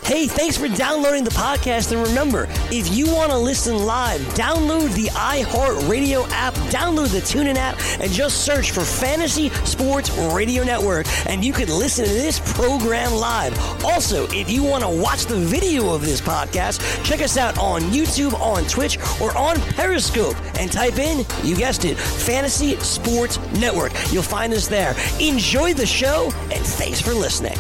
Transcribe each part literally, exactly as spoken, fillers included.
Hey, thanks for downloading the podcast. And remember, if you want to listen live, download the iHeartRadio app, download the TuneIn app, and just search for Fantasy Sports Radio Network, and you can listen to this program live. Also, if you want to watch the video of this podcast, check us out on YouTube, on Twitch, or on Periscope, and type in, you guessed it, Fantasy Sports Network. You'll find us there. Enjoy the show, and thanks for listening.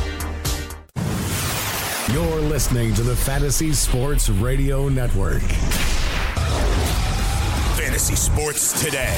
You're listening to the Fantasy Sports Radio Network. Fantasy Sports Today.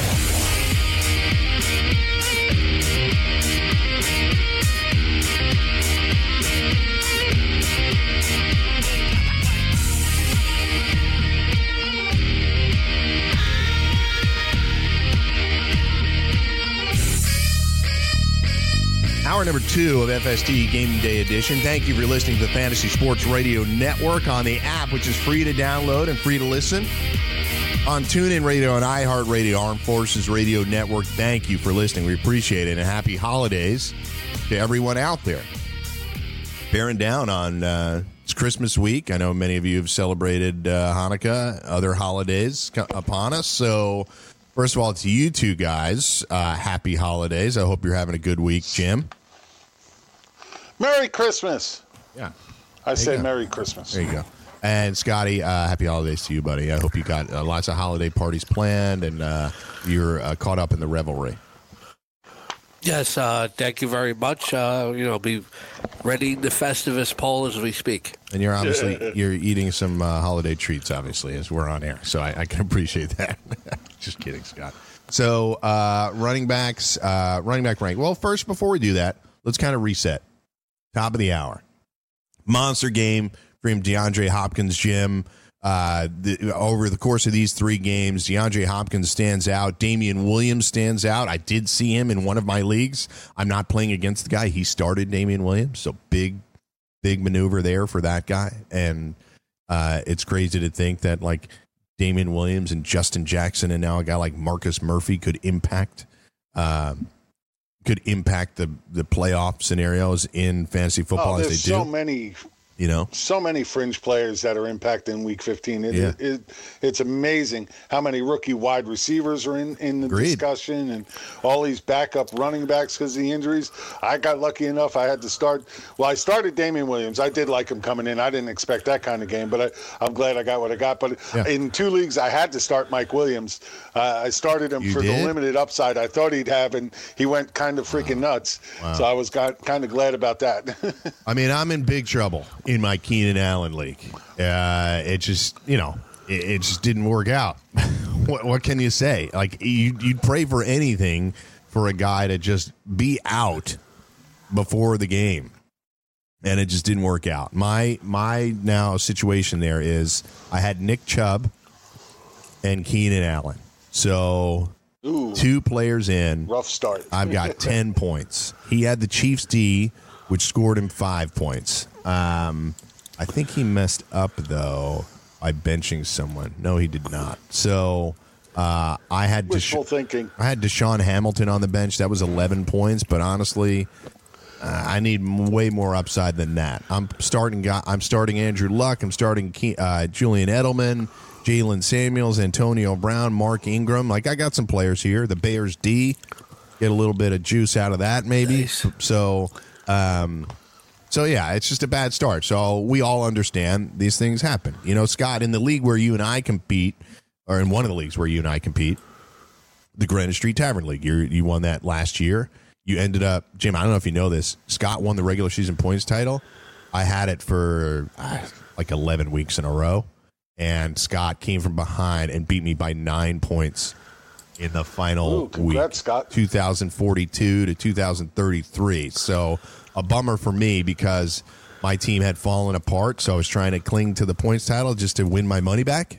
Hour number two of F S T Game Day Edition. Thank you for listening to the Fantasy Sports Radio Network on the app, which is free to download and free to listen. On TuneIn Radio and iHeartRadio, Armed Forces Radio Network. Thank you for listening. We appreciate it. And happy holidays to everyone out there. Bearing down on uh, it's Christmas week. I know many of you have celebrated uh, Hanukkah, other holidays upon us. So, first of all, to you two guys, uh, happy holidays. I hope you're having a good week, Jim. Merry Christmas. Yeah. I say go. Merry Christmas. There you go. And Scotty, uh, happy holidays to you, buddy. I hope you got uh, lots of holiday parties planned and uh, you're uh, caught up in the revelry. Yes, uh, thank you very much. Uh, you know, be readying the Festivus poll as we speak. And you're obviously you're eating some uh, holiday treats, obviously, as we're on air. So I, I can appreciate that. Just kidding, Scott. So uh, running backs, uh, running back rank. Well, first, before we do that, let's kind of reset. Top of the hour. Monster game from DeAndre Hopkins, Jim. Uh, the, over the course of these three games, DeAndre Hopkins stands out. Damian Williams stands out. I did see him in one of my leagues. I'm not playing against the guy. He started Damian Williams, so big, big maneuver there for that guy. And uh, it's crazy to think that, like, Damian Williams and Justin Jackson and now a guy like Marcus Murphy could impact um, could impact the, the playoff scenarios in fantasy football oh, as they do. do. So many, you know, so many fringe players that are impacting Week fifteen. It, yeah. it, it, it's amazing how many rookie wide receivers are in, in the Agreed. discussion and all these backup running backs because of the injuries. I got lucky enough. I had to start. Well, I started Damian Williams. I did like him coming in. I didn't expect that kind of game, but I, I'm glad I got what I got. But yeah. in two leagues, I had to start Mike Williams. Uh, I started him You for did? the limited upside I thought he'd have, and he went kind of freaking nuts. Wow. So I was got, kind of glad about that. I mean, I'm in big trouble in my Keenan Allen league. Uh, it just, you know, it, it just didn't work out. what, what can you say? Like, you, you'd pray for anything for a guy to just be out before the game, and it just didn't work out. My my now situation there is I had Nick Chubb and Keenan Allen. So Ooh, two players in. rough start. I've got ten points. He had the Chiefs D, which scored him five points. Um, I think he messed up, though, by benching someone. No, he did not. So uh, I had Wishful Desha- thinking. I had Deshaun Hamilton on the bench. That was eleven points, but honestly, uh, I need m- way more upside than that. I'm starting. I'm starting Andrew Luck. I'm starting Ke- uh, Julian Edelman, Jalen Samuels, Antonio Brown, Mark Ingram. Like, I got some players here. The Bears D, get a little bit of juice out of that, maybe. Nice. So, um, so yeah, it's just a bad start. So we all understand these things happen. You know, Scott, in the league where you and I compete, or in one of the leagues where you and I compete, the Greenwich Street Tavern League, you you won that last year. You ended up, Jim, I don't know if you know this, Scott won the regular season points title. I had it for uh, like eleven weeks in a row. And Scott came from behind and beat me by nine points in the final Ooh, congrats, week, Scott. two thousand forty-two to two thousand thirty-three. So a bummer for me because my team had fallen apart. So I was trying to cling to the points title just to win my money back.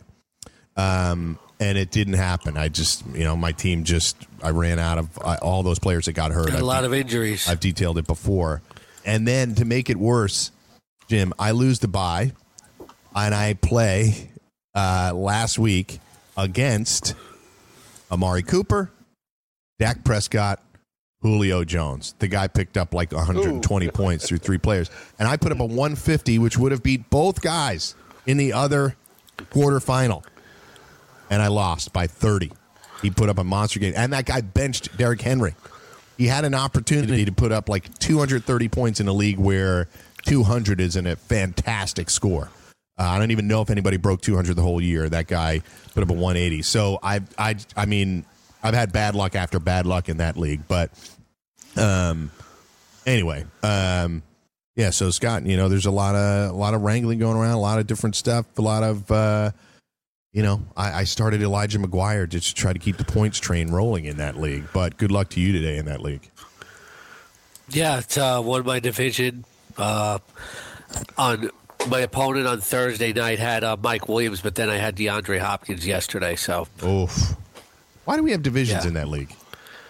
Um, and it didn't happen. I just, you know, my team just, I ran out of uh, all those players that got hurt. Had a I've lot de- of injuries. I've detailed it before. And then to make it worse, Jim, I lose the bye. And I play uh, last week against Amari Cooper, Dak Prescott, Julio Jones. The guy picked up like one hundred twenty Ooh. Points through three players. And I put up a one fifty, which would have beat both guys in the other quarterfinal. And I lost by thirty. He put up a monster game. And that guy benched Derrick Henry. He had an opportunity to put up like two hundred thirty points in a league where two hundred is in a fantastic score. Uh, I don't even know if anybody broke two hundred the whole year. That guy put up a one eighty. So I, I, I mean, I've had bad luck after bad luck in that league. But um, anyway, um, yeah. So Scott, you know, there's a lot of a lot of wrangling going around, a lot of different stuff, a lot of, uh, you know, I, I started Elijah McGuire just to try to keep the points train rolling in that league. But good luck to you today in that league. Yeah, it's uh, won my division. Uh, on my opponent on Thursday night had uh, Mike Williams, but then I had DeAndre Hopkins yesterday. So, oof. Why do we have divisions yeah. in that league?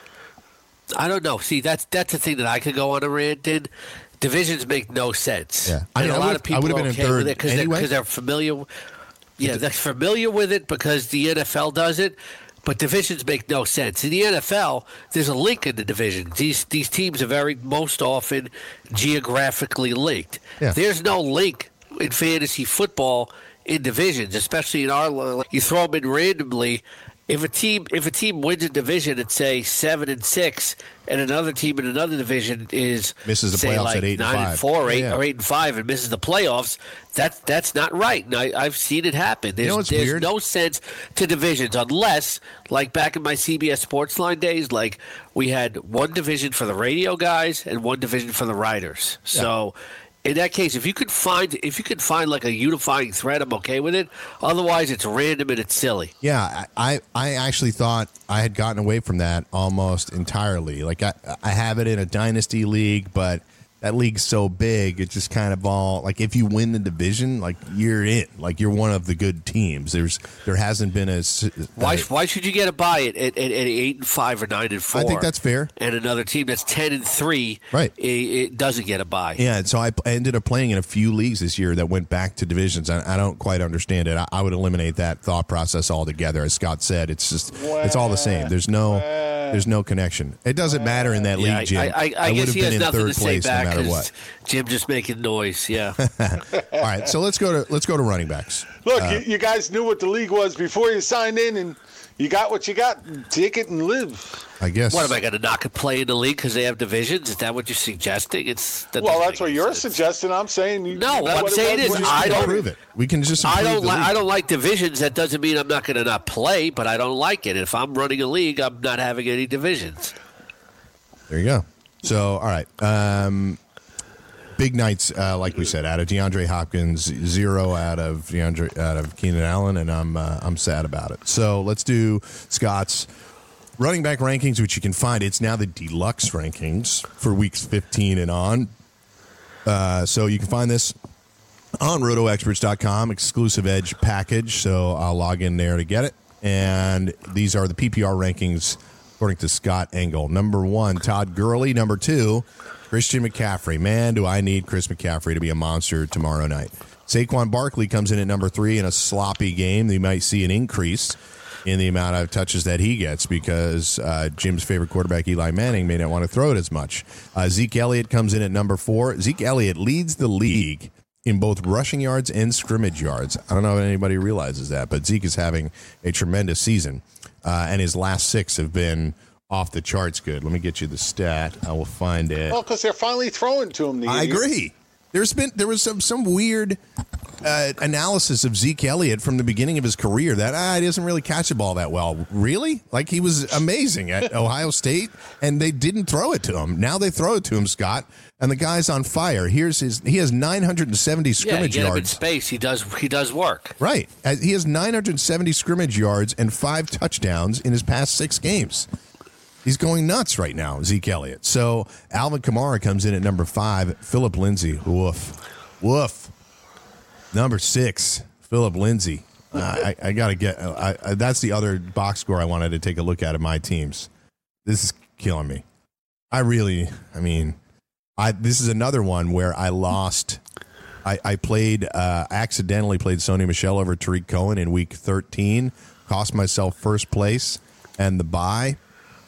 I don't know. See, that's that's the thing that I could go on a rant in. Divisions make no sense. Yeah, I mean, and a I lot of people I are been okay in third with it because anyway. they're, they're familiar. Yeah, they're familiar with it because the N F L does it. But divisions make no sense. In the N F L, there's a link in the divisions. These these teams are very most often geographically linked. Yeah. There's no link in fantasy football in divisions, especially in our. You throw them in randomly. If a team if a team wins a division at say seven and six, and another team in another division is misses the say playoffs like at eight nine and five, and four, or eight yeah. or eight and five, and misses the playoffs, that's that's not right. And I, I've seen it happen. There's, You know what's there's weird? no sense to divisions unless, like back in my C B S Sportsline days, like we had one division for the radio guys and one division for the writers. Yeah. So. In that case, if you could find if you could find like a unifying thread, I'm okay with it. Otherwise, it's random and it's silly. Yeah, I, I actually thought I had gotten away from that almost entirely. Like I, I have it in a dynasty league, but that league's so big, it's just kind of all like if you win the division, like you're in, like you're one of the good teams. There's there hasn't been a why why should you get a buy at, at, at eight and five or nine and four? I think that's fair. And another team that's ten and three, right? It, it doesn't get a buy. Yeah, so I ended up playing in a few leagues this year that went back to divisions. I, I don't quite understand it. I, I would eliminate that thought process altogether. As Scott said, it's just well, it's all the same. There's no well, there's no connection. It doesn't matter in that yeah, league, Jim. I, I, I, I would guess have he been has in nothing third to say place back no matter what. Jim just making noise, yeah. All right, so let's go to let's go to running backs. Look, uh, you, you guys knew what the league was before you signed in, and you got what you got. Take it and live. I guess. What am I going to knock a play in the league because they have divisions? Is that what you're suggesting? It's that well, that's what you're sense. suggesting. I'm saying you, no. What I'm saying is I don't prove it. We can just I don't. Li- I don't like divisions. That doesn't mean I'm not going to not play, but I don't like it. If I'm running a league, I'm not having any divisions. There you go. So, all right. Um, big nights, uh, like we said, out of DeAndre Hopkins, zero out of DeAndre, out of Keenan Allen, and I'm uh, I'm sad about it. So let's do Scott's running back rankings, which you can find. It's now the deluxe rankings for weeks fifteen and on. Uh, so you can find this on roto experts dot com, exclusive edge package. So I'll log in there to get it. And these are the P P R rankings according to Scott Engel. Number one, Todd Gurley. Number two, Christian McCaffrey. Man, do I need Chris McCaffrey to be a monster tomorrow night. Saquon Barkley comes in at number three in a sloppy game. You might see an increase in the amount of touches that he gets because uh, Jim's favorite quarterback, Eli Manning, may not want to throw it as much. Uh, Zeke Elliott comes in at number four. Zeke Elliott leads the league in both rushing yards and scrimmage yards. I don't know if anybody realizes that, but Zeke is having a tremendous season, uh, and his last six have been off the charts good. Let me get you the stat. I will find it. Well, because they're finally throwing to him. The I agree. There's been there was some some weird uh, analysis of Zeke Elliott from the beginning of his career that ah, he doesn't really catch the ball that well. Really? Like he was amazing at Ohio State, and they didn't throw it to him. Now they throw it to him, Scott, and the guy's on fire. Here's his. He has nine hundred seventy scrimmage yeah, you get yards. Him in space. He does. He does work. Right. He has nine hundred seventy scrimmage yards and five touchdowns in his past six games. He's going nuts right now, Zeke Elliott. So Alvin Kamara comes in at number five. Philip Lindsay, woof, woof. Number six, Philip Lindsay. Uh, I, I got to get. I, I, that's the other box score I wanted to take a look at of my teams. This is killing me. I really. I mean, I. This is another one where I lost. I, I played. Uh, accidentally played Sony Michel over Tariq Cohen in week thirteen. Cost myself first place and the bye.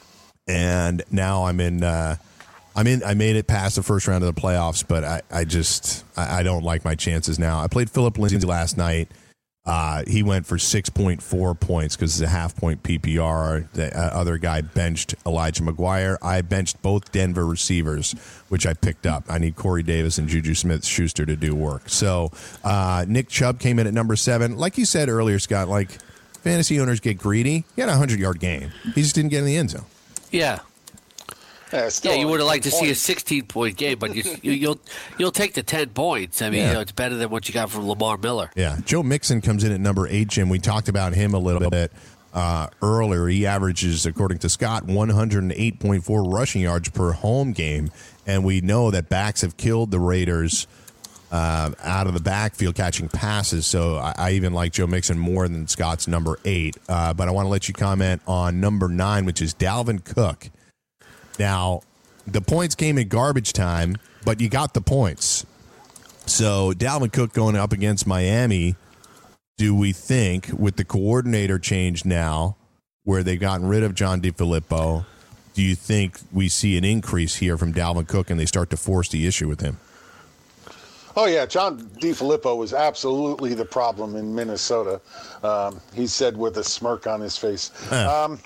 and now I'm in. Uh, I'm in. I made it past the first round of the playoffs, but I, I just I, I don't like my chances now. I played Philip Lindsay last night. Uh, he went for six point four points because it's a half point P P R. The uh, other guy benched Elijah McGuire. I benched both Denver receivers, which I picked up. I need Corey Davis and Juju Smith-Schuster to do work. So uh, Nick Chubb came in at number seven. Like you said earlier, Scott, like fantasy owners get greedy. He had a hundred-yard game. He just didn't get in the end zone. Yeah. Yeah, yeah, you would have liked to see a sixteen-point game, but you, you, you'll you'll take the ten points. I mean, Yeah. you know, it's better than what you got from Lamar Miller. Yeah, Joe Mixon comes in at number eight, Jim. We talked about him a little bit uh, earlier. He averages, according to Scott, one hundred eight point four rushing yards per home game, and we know that backs have killed the Raiders uh, out of the backfield catching passes, so I, I even like Joe Mixon more than Scott's number eight. Uh, but I want to let you comment on number nine, which is Dalvin Cook. Now, the points came in garbage time, but you got the points. So Dalvin Cook going up against Miami, do we think, with the coordinator change now, where they've gotten rid of John DeFilippo, do you think we see an increase here from Dalvin Cook and they start to force the issue with him? Oh, yeah. John DeFilippo was absolutely the problem in Minnesota. Um, he said with a smirk on his face. Huh. Um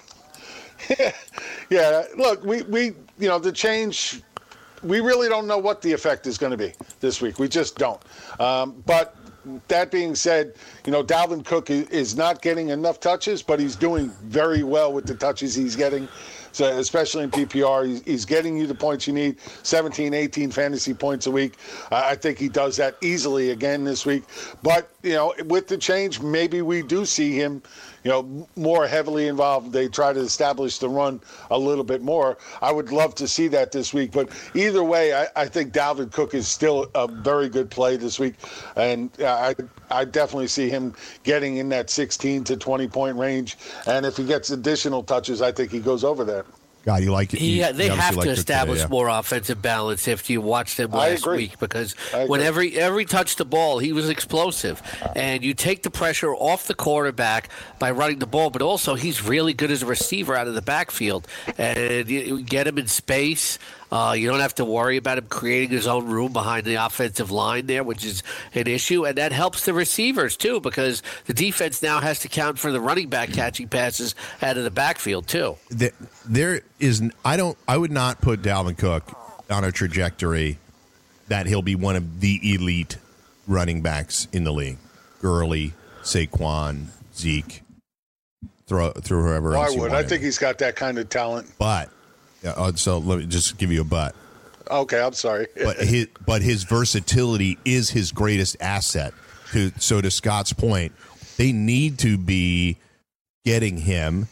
Yeah, look, we, we, you know, the change, we really don't know what the effect is going to be this week. We just don't. Um, but that being said, you know, Dalvin Cook is not getting enough touches, but he's doing very well with the touches he's getting. So especially in P P R, he's, he's getting you the points you need, seventeen, eighteen fantasy points a week. Uh, I think he does that easily again this week. But, you know, with the change, maybe we do see him, you know, more heavily involved. They try to establish the run a little bit more. I would love to see that this week. But either way, I, I think Dalvin Cook is still a very good play this week. And I, I definitely see him getting in that sixteen to twenty point range. And if he gets additional touches, I think he goes over that. God, you like it. You, Yeah, they you have like to it establish today, yeah. more offensive balance if you watch them I last agree. week, because I when agree. every every touch the ball, he was explosive, and you take the pressure off the quarterback by running the ball. But also, he's really good as a receiver out of the backfield, and you get him in space. Uh, you don't have to worry about him creating his own room behind the offensive line there, which is an issue. And that helps the receivers, too, because the defense now has to count for the running back catching passes out of the backfield, too. There, there is, I don't, I would not put Dalvin Cook on a trajectory that he'll be one of the elite running backs in the league. Gurley, Saquon, Zeke, throw, through whoever Well, else I you would. want I in think there. he's got that kind of talent. But, yeah, uh, so let me just give you a but. Okay, I'm sorry. But his, but his versatility is his greatest asset. To, so to Scott's point, they need to be getting him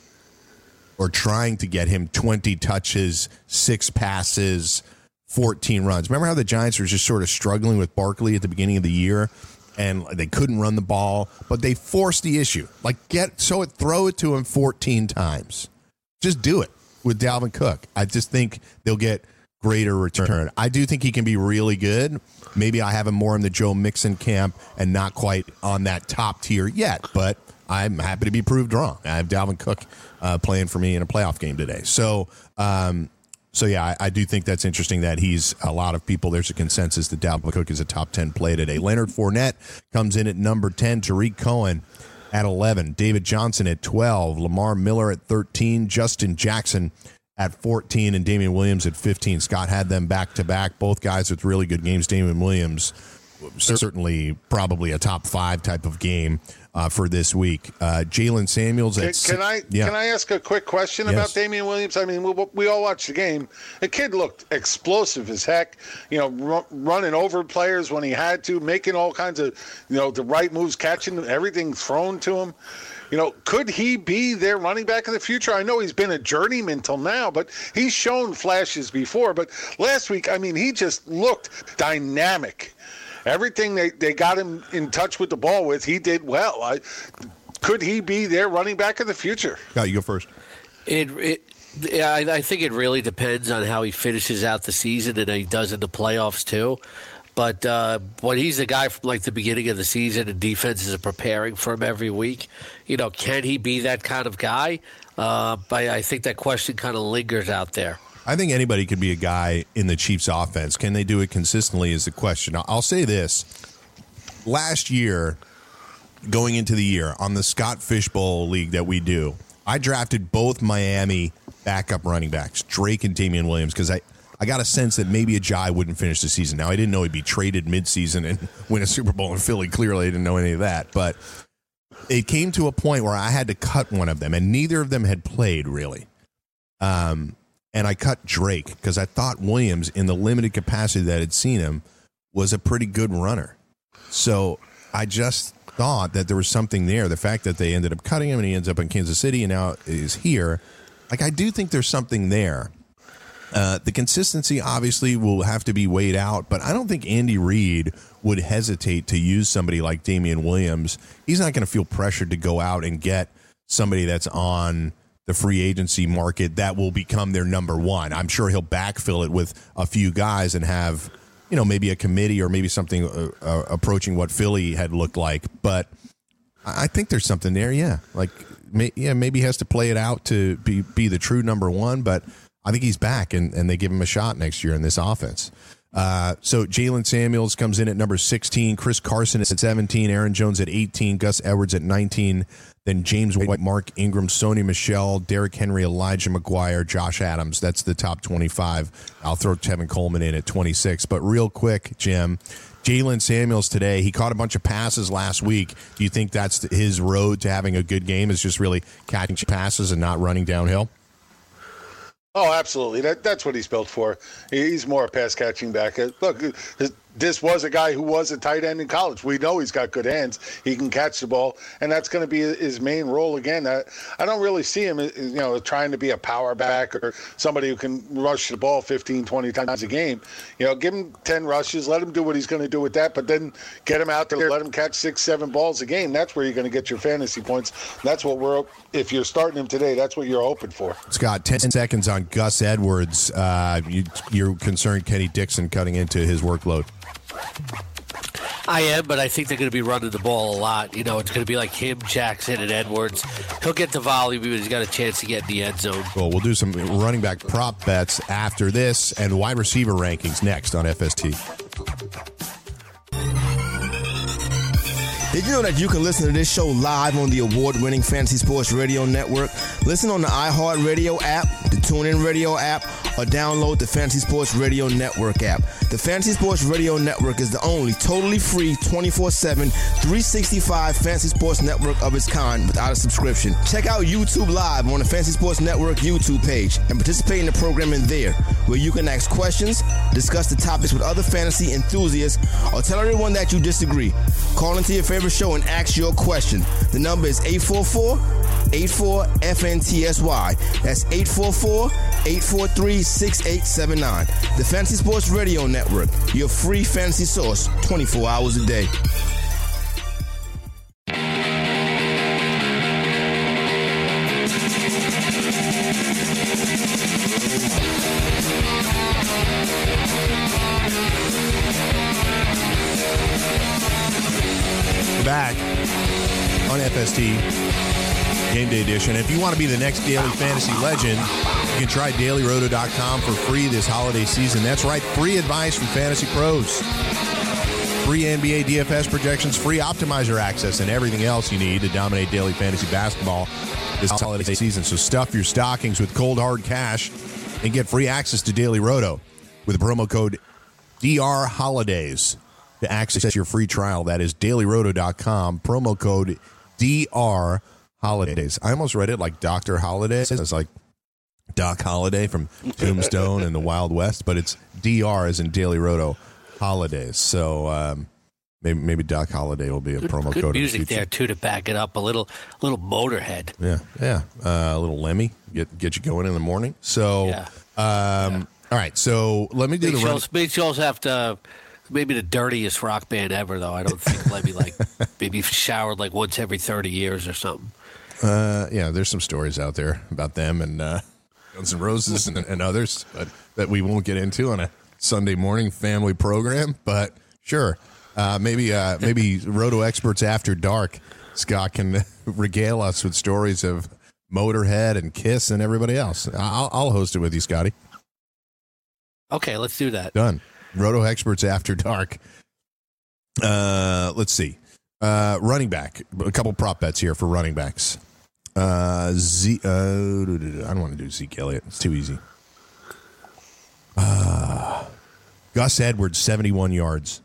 or trying to get him twenty touches, six passes, fourteen runs. Remember how the Giants were just sort of struggling with Barkley at the beginning of the year, and they couldn't run the ball, but they forced the issue. Like, get so it throw it to him fourteen times. Just do it with Dalvin Cook. I just think they'll get greater return. I do think he can be really good. Maybe I have him more in the Joe Mixon camp and not quite on that top tier yet, but I'm happy to be proved wrong. I have Dalvin Cook uh, playing for me in a playoff game today. So, um, so yeah, I, I do think that's interesting that he's a lot of people. There's a consensus that Dalvin Cook is a top ten play today. Leonard Fournette comes in at number ten. Tariq Cohen at eleven. David Johnson at twelve. Lamar Miller at thirteen. Justin Jackson at fourteen, and Damian Williams at fifteen. Scott had them back to back. Both guys with really good games. Damian Williams, certainly probably a top five type of game uh, for this week. Uh, Jalen Samuels at Can, six. can I yeah. can I ask a quick question Yes. about Damian Williams? I mean, we, we all watched the game. The kid looked explosive as heck. You know, ru- running over players when he had to, making all kinds of, you know, the right moves, catching everything thrown to him. You know, could he be their running back in the future? I know he's been a journeyman till now, but he's shown flashes before. But last week, I mean, he just looked dynamic. Everything they, they got him in touch with the ball with, he did well. I, could he be their running back in the future? Yeah, you go first. It, it yeah, I, I think it really depends on how he finishes out the season and how he does in the playoffs too. But uh, when he's the guy from like the beginning of the season and defenses are preparing for him every week, you know, can he be that kind of guy? Uh, but I think that question kind of lingers out there. I think anybody could be a guy in the Chiefs offense. Can they do it consistently is the question. I'll say this. Last year, going into the year, on the Scott Fishbowl League that we do, I drafted both Miami backup running backs, Drake and Damian Williams, because I, I got a sense that maybe Ajay wouldn't finish the season. Now, I didn't know he'd be traded midseason and win a Super Bowl in Philly. Clearly, I didn't know any of that. But it came to a point where I had to cut one of them, and neither of them had played, really. Um, and I cut Drake because I thought Williams, in the limited capacity that I'd seen him, was a pretty good runner. So I just thought that there was something there. The fact that they ended up cutting him and he ends up in Kansas City and now is here. Like, I do think there's something there. Uh, the consistency obviously will have to be weighed out, but I don't think Andy Reid would hesitate to use somebody like Damian Williams. He's not going to feel pressured to go out and get somebody that's on the free agency market that will become their number one. I'm sure he'll backfill it with a few guys and have, you know, maybe a committee or maybe something uh, uh, approaching what Philly had looked like. But I think there's something there, yeah. Like, may, yeah, maybe he has to play it out to be, be the true number one, but I think he's back, and, and they give him a shot next year in this offense. Uh, so Jalen Samuels comes in at number sixteen, Chris Carson is at seventeen, Aaron Jones at eighteen, Gus Edwards at nineteen, then James White, Mark Ingram, Sony Michel, Derrick Henry, Elijah McGuire, Josh Adams. That's the top twenty-five. I'll throw Tevin Coleman in at twenty-six. But real quick, Jim, Jalen Samuels today, he caught a bunch of passes last week. Do you think that's his road to having a good game, is just really catching passes and not running downhill? Oh, absolutely. That that's what he's built for. He's more a pass catching back. Look, this was a guy who was a tight end in college. We know he's got good hands. He can catch the ball, and that's going to be his main role again. I, I don't really see him, you know, trying to be a power back or somebody who can rush the ball fifteen, twenty times a game. You know, give him ten rushes, let him do what he's going to do with that, but then get him out there, let him catch six, seven balls a game. That's where you're going to get your fantasy points. That's what we're, if you're starting him today, that's what you're hoping for. Scott, ten seconds on Gus Edwards. Uh, you, you're concerned Kenny Dixon cutting into his workload? I am, but I think they're going to be running the ball a lot. You know, it's going to be like him, Jackson, and Edwards. He'll get the volume, but he's got a chance to get in the end zone. Well, we'll do some running back prop bets after this, and wide receiver rankings next on F S T. Did you know that you can listen to this show live on the award-winning Fantasy Sports Radio Network? Listen on the iHeartRadio app, the TuneIn Radio app, or download the Fantasy Sports Radio Network app. The Fantasy Sports Radio Network is the only totally free twenty-four seven, three sixty-five Fantasy Sports Network of its kind without a subscription. Check out YouTube Live on the Fantasy Sports Network YouTube page and participate in the programming there, where you can ask questions, discuss the topics with other fantasy enthusiasts, or tell everyone that you disagree. Call into your favorite show and ask your question. The number is eight four four, eight four, F N T S Y. That's eight four four, eight four three, six eight seven nine. The Fantasy Sports Radio Network, your free fantasy source twenty-four hours a day. Back on F S T Game Day Edition. If you want to be the next daily fantasy legend, you can try daily roto dot com for free this holiday season. That's right, free advice from fantasy pros, free N B A D F S projections, free optimizer access, and everything else you need to dominate daily fantasy basketball this holiday season. So stuff your stockings with cold hard cash and get free access to Daily Roto with the promo code D R Holidays. To access your free trial, that is daily roto dot com, promo code D R Holidays. I almost read it like Doctor Holiday. It's like Doc Holliday from Tombstone and the Wild West, but it's D R as in Daily Roto Holidays. So um, maybe maybe Doc Holliday will be a good, promo good code. Good music in the there, too, to back it up. A little little Motorhead. Yeah, yeah. Uh, a little Lemmy. Get get you going in the morning. So, yeah. Um, yeah. All right. So let me do big the run. Big shows have to... Maybe the dirtiest rock band ever, though. I don't think Lemmy like maybe showered like once every thirty years or something. Uh, yeah, there's some stories out there about them and uh, Guns N' Roses and, and others, but that we won't get into on a Sunday morning family program. But Sure. Uh, maybe uh, maybe Roto Experts After Dark, Scott can regale us with stories of Motorhead and Kiss and everybody else. I'll, I'll host it with you, Scotty. Okay, let's do that. Done. Roto Experts After Dark. Uh, let's see. Uh, running back. A couple prop bets here for running backs. Uh, Z. Uh, I don't want to do Zeke Elliott. It's too easy. Uh, Gus Edwards, seventy-one yards.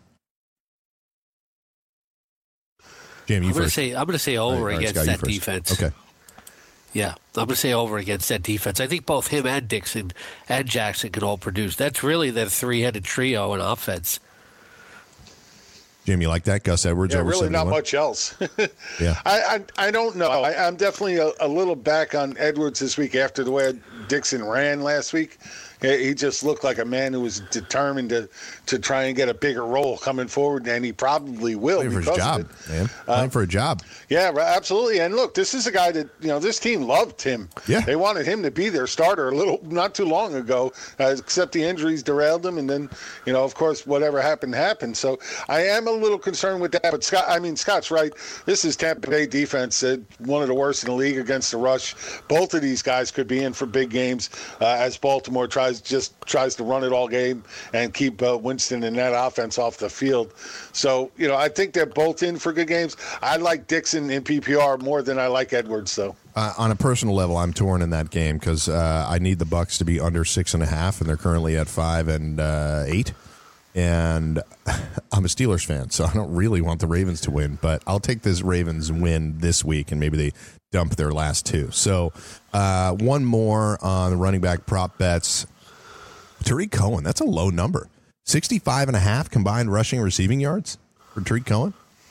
Jim, you I'm gonna first. say I'm gonna say over All right, all right, against Scott, you that first. defense. Okay. Yeah, I'm gonna say over against that defense. I think both him and Dixon and Jackson can all produce. That's really their three-headed trio in offense. Jim, you like that? Gus Edwards Yeah, over really not seventy-one? much else. Yeah. I, I I don't know. I, I'm definitely a, a little back on Edwards this week after the way Dixon ran last week. He just looked like a man who was determined to, to try and get a bigger role coming forward, and he probably will. Playing for his job, man. Playing Uh, for a job. Yeah, right, absolutely. And look, this is a guy that, you know, this team loved him. Yeah. They wanted him to be their starter a little, not too long ago, uh, except the injuries derailed him. And then, you know, of course, whatever happened, happened. So I am a little concerned with that. But Scott, I mean, Scott's right. This is Tampa Bay defense, uh, one of the worst in the league against the rush. Both of these guys could be in for big games uh, as Baltimore tries just tries to run it all game and keep uh, Winston and that offense off the field. So, you know, I think they're both in for good games. I like Dixon in P P R more than I like Edwards, though. Uh, on a personal level, I'm torn in that game because uh, I need the Bucks to be under six and a half, and they're currently at five and uh, eight. And I'm a Steelers fan, so I don't really want the Ravens to win, but I'll take this Ravens win this week, and maybe they dump their last two. So uh, one more on the running back prop bets. Tariq Cohen, that's a low number. sixty-five and a half combined rushing and receiving yards for Tariq Cohen.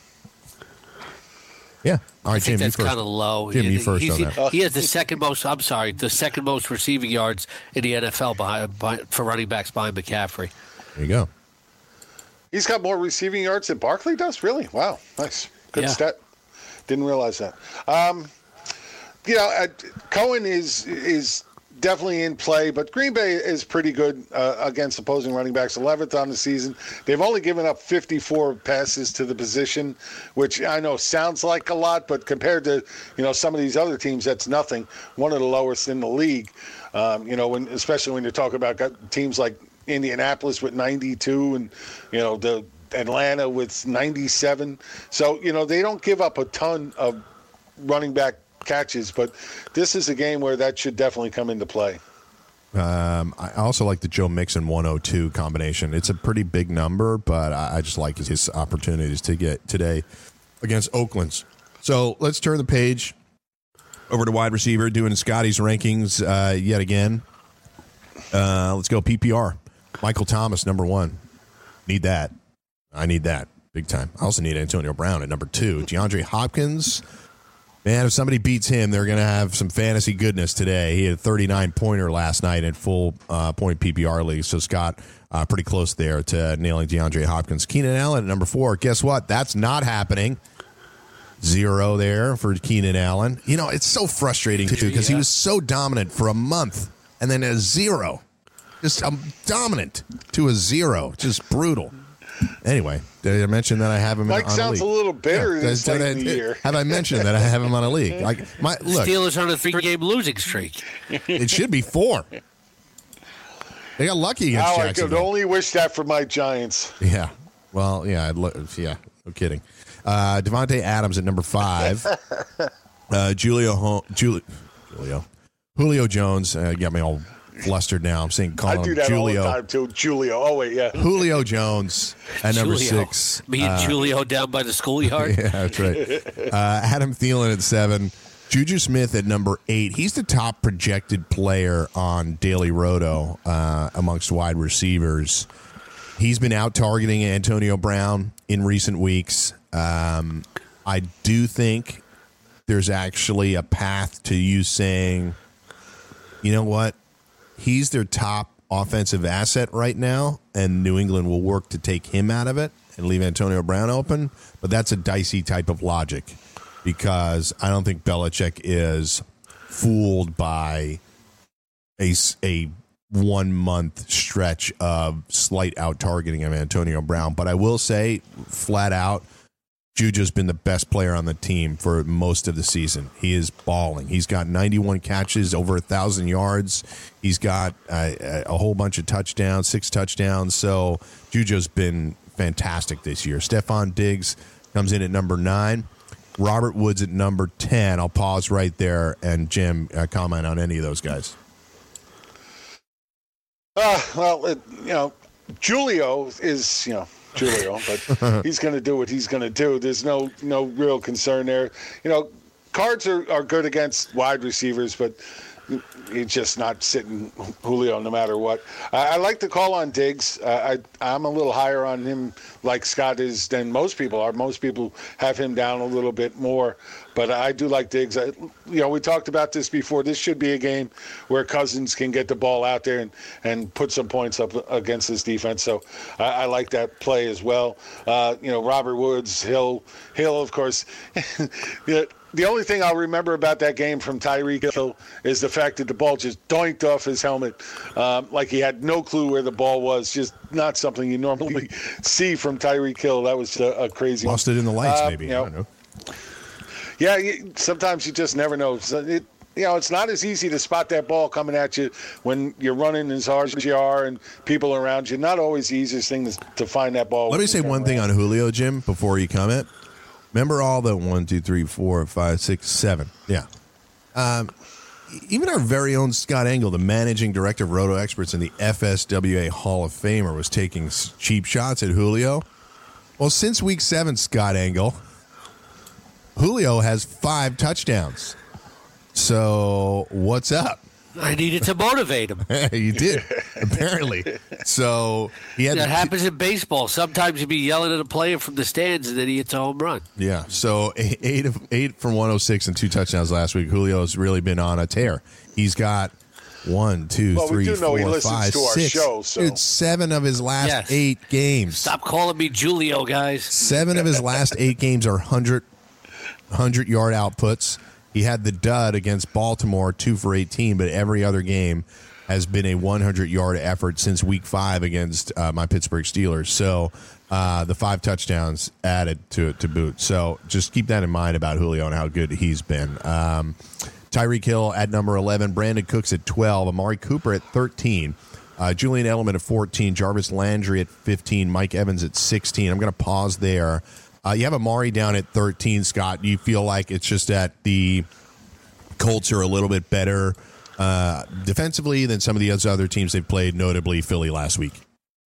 Yeah. All right, I think Jim, that's you first. kind of low. Jim, He- you first he's- on that. He has the second most. I'm sorry, the second most receiving yards in the N F L behind, behind, for running backs behind McCaffrey. There you go. He's got more receiving yards than Barkley does? Really? Wow. Nice. Good Yeah. stat. Didn't realize that. Um, you know, uh, Cohen is is definitely in play, but Green Bay is pretty good uh, against opposing running backs, eleventh on the season. They've only given up fifty-four passes to the position, which I know sounds like a lot, but compared to, you know, some of these other teams, that's nothing. One of the lowest in the league, um, you know, when especially when you talk about teams like Indianapolis with ninety-two and, you know, the Atlanta with ninety-seven. So, you know, they don't give up a ton of running back catches, but this is a game where that should definitely come into play. Um, I also like the Joe Mixon one oh two combination. It's a pretty big number, but I, I just like his opportunities to get today against Oakland's. So let's turn the page over to wide receiver, doing Scotty's rankings uh, yet again. Uh, let's go P P R. Michael Thomas, number one. Need that. I need that big time. I also need Antonio Brown at number two. DeAndre Hopkins. Man, if somebody beats him, they're going to have some fantasy goodness today. He had a thirty-nine pointer last night in full uh, point P P R league. So Scott, uh, pretty close there to nailing DeAndre Hopkins. Keenan Allen at number four. Guess what? That's not happening. Zero there for Keenan Allen. You know, it's so frustrating too because he was so dominant for a month and then a zero. Just um, dominant to a zero. Just brutal. Anyway, did I mention that I have him Mike in, on sounds a a league? little bitter Yeah, this did- late in did- the year. Have I mentioned that I have him on a league? Like my look, Steelers on a three-game losing streak. it should be four. They got lucky against Oh, I could Jacksonville. only wish that for my Giants. Yeah. Well, yeah, I'd lo- yeah, no kidding. Uh, Devontae Adams at number five. Uh, Julio, Ho- Julio, Julio, Julio Jones. Uh, got me all flustered now. I'm saying call I him do that Julio. all the time too. Julio. Oh wait, yeah. Julio Jones at number Julio. six. Me and Uh, Julio down by the schoolyard. Yeah, that's right. Uh, Adam Thielen at seven. Juju Smith at number eight. He's the top projected player on Daily Roto uh, amongst wide receivers. He's been out targeting Antonio Brown in recent weeks. Um, I do think there's actually a path to you saying, you know what? He's their top offensive asset right now, and New England will work to take him out of it and leave Antonio Brown open. But that's a dicey type of logic because I don't think Belichick is fooled by a, a one month stretch of slight out targeting of Antonio Brown. But I will say, flat out, Juju's been the best player on the team for most of the season. He is balling. He's got ninety-one catches, over one thousand yards. He's got uh, a whole bunch of touchdowns, six touchdowns. So Juju's been fantastic this year. Stephon Diggs comes in at number nine. Robert Woods at number ten. I'll pause right there, and Jim, uh, comment on any of those guys. Uh, well, it, you know, Julio is, you know, Julio, but he's going to do what he's going to do. There's no no real concern there. You know, Cards are, are good against wide receivers, but he's just not sitting Julio no matter what. I, I like the call on Diggs. Uh, I, I'm a little higher on him like Scott is than most people are. Most people have him down a little bit more, but I do like Diggs. I, you know, we talked about this before. This should be a game where Cousins can get the ball out there and, and put some points up against this defense. So I, I like that play as well. Uh, you know, Robert Woods, Hill, Hill, of course. Yeah. The only thing I'll remember about that game from Tyreek Hill is the fact that the ball just doinked off his helmet, um, like he had no clue where the ball was. Just not something you normally see from Tyreek Hill. That was a, a crazy Lost one. it in the lights, uh, maybe. You know, I don't know. Yeah, you, sometimes you just never know. So it, you know, it's not as easy to spot that ball coming at you when you're running as hard as you are and people around you. Not always the easiest thing to, to find that ball. Let me say one thing on Julio, Jim, before you comment. Remember all the one, two, three, four, five, six, seven. Yeah. Um, even our very own Scott Engel, the managing director of Roto Experts and the F S W A Hall of Famer, was taking cheap shots at Julio. Well, since week seven, Scott Engel, Julio has five touchdowns. So what's up? I needed to motivate him. You did, apparently. So he had that happens t- in baseball. Sometimes you be yelling at a player from the stands, and then he hits a home run. Yeah. So eight of eight from one oh six and two touchdowns last week. Julio's really been on a tear. He's got one, two, well, three, we do know four, he listens five, to our six. show, so. Dude, seven of his last Yes. eight games. Stop calling me Julio, guys. Seven of his last eight games are hundred hundred yard outputs. He had the dud against Baltimore, two for eighteen, but every other game has been a hundred-yard effort since week five against uh, my Pittsburgh Steelers. So uh, the five touchdowns added to it to boot. So just keep that in mind about Julio and how good he's been. Um, Tyreek Hill at number eleven, Brandon Cooks at twelve, Amari Cooper at thirteen, uh, Julian Edelman at fourteen, Jarvis Landry at fifteen, Mike Evans at sixteen. I'm going to pause there. Uh, you have Amari down at thirteen, Scott. You feel like it's just that the Colts are a little bit better uh, defensively than some of the other teams they've played, notably Philly last week.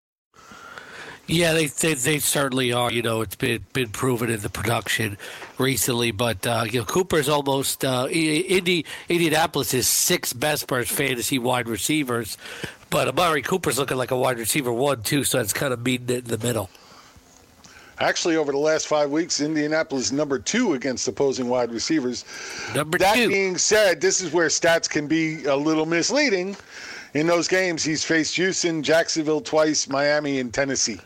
Yeah, they, they they certainly are. You know, it's been been proven in the production recently. But uh, you know, Cooper's almost uh, Indy Indianapolis is sixth best for his fantasy wide receivers, but Amari Cooper's looking like a wide receiver one too. So it's kind of meeting it in the middle. Actually, over the last five weeks, Indianapolis is number two against opposing wide receivers. Number that two. being said, this is where stats can be a little misleading. In those games, he's faced Houston, Jacksonville twice, Miami, and Tennessee.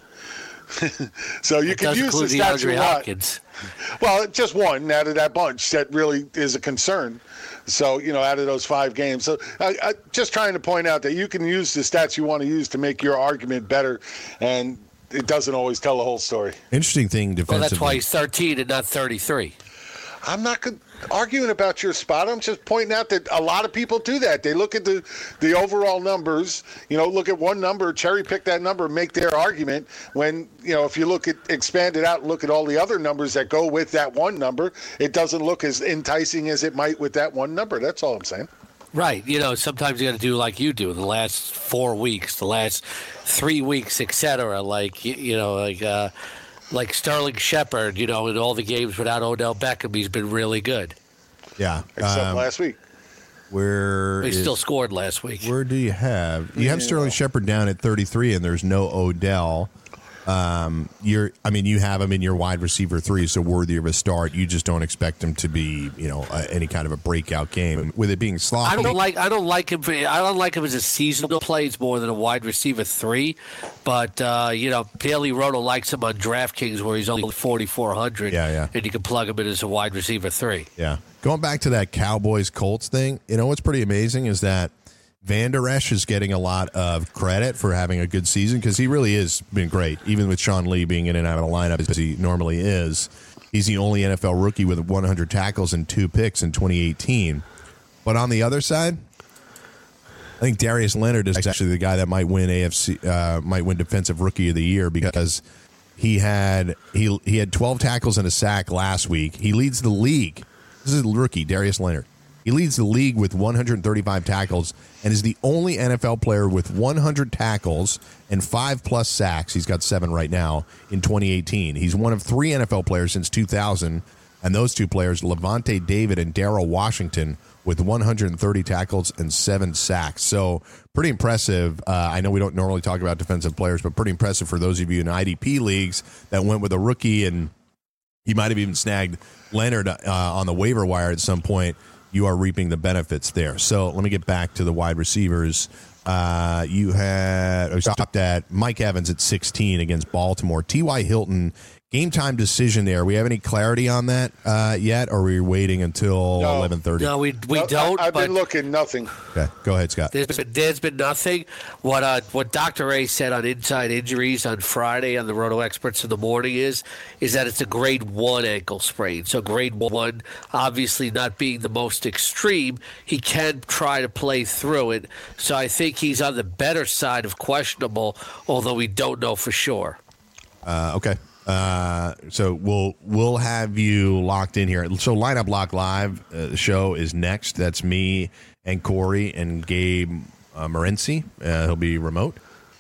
So you it can does use the include stats DeAndre a lot. Hopkins. Well, just one out of that bunch that really is a concern. So, you know, out of those five games. So I, I, just trying to point out that you can use the stats you want to use to make your argument better, and it doesn't always tell the whole story. Interesting thing defensively. Well, that's why he's thirteen and not thirty-three. I'm not arguing about your spot. I'm just pointing out that a lot of people do that. They look at the, the overall numbers, you know, look at one number, cherry pick that number, make their argument. When, you know, if you look at, expand it out and look at all the other numbers that go with that one number, it doesn't look as enticing as it might with that one number. That's all I'm saying. Right. You know, sometimes you got to do like you do the last four weeks, the last three weeks, et cetera. Like, you, you know, like uh, like Sterling Shepard, you know, in all the games without Odell Beckham, he's been really good. Yeah. Except um, last week. Where He is, still scored last week. Where do you have? You have Yeah. Sterling Shepard down at thirty-three, and there's no Odell. Um, you're, I mean, you have him in your wide receiver three, so worthy of a start. You just don't expect him to be, you know, uh, any kind of a breakout game. With it being sloppy, I don't like. I don't like him. For, I don't like him as a seasonal play. He's more than a wide receiver three. But uh, you know, Daily Roto likes him on DraftKings, where he's only forty-four hundred. Yeah, yeah. And you can plug him in as a wide receiver three. Yeah. Going back to that Cowboys Colts thing, you know what's pretty amazing is that Van Der Esch is getting a lot of credit for having a good season because he really has been great, even with Sean Lee being in and out of the lineup as he normally is. He's the only N F L rookie with one hundred tackles and two picks in twenty eighteen. But on the other side, I think Darius Leonard is actually the guy that might win A F C, uh, might win Defensive Rookie of the Year because he had he he had twelve tackles and a sack last week. He leads the league. This is a rookie, Darius Leonard. He leads the league with one hundred thirty-five tackles and is the only N F L player with one hundred tackles and five plus sacks. He's got seven right now in twenty eighteen. He's one of three N F L players since two thousand, and those two players, Levante David and Darrell Washington, with one hundred thirty tackles and seven sacks. So pretty impressive. Uh, I know we don't normally talk about defensive players, but pretty impressive for those of you in I D P leagues that went with a rookie, and he might have even snagged Leonard uh, on the waiver wire at some point. You are reaping the benefits there. So let me get back to the wide receivers. Uh, you had I stopped at Mike Evans at sixteen against Baltimore. T Y. Hilton, game time decision there. We have any clarity on that uh, yet, or are we waiting until No. eleven thirty? No, we we No, don't. I, I've but been looking, nothing. Okay, go ahead, Scott. There's been, there's been nothing. What uh, what Doctor Ray said on Inside Injuries on Friday on the Roto Experts in the morning is is that it's a grade one ankle sprain. So grade one, obviously not being the most extreme, he can try to play through it. So I think he's on the better side of questionable, although we don't know for sure. Uh, okay. Uh, so we'll we'll have you locked in here. So Lineup Lock Live uh, show is next. That's me and Corey and Gabe uh, Morency. Uh, he'll be remote,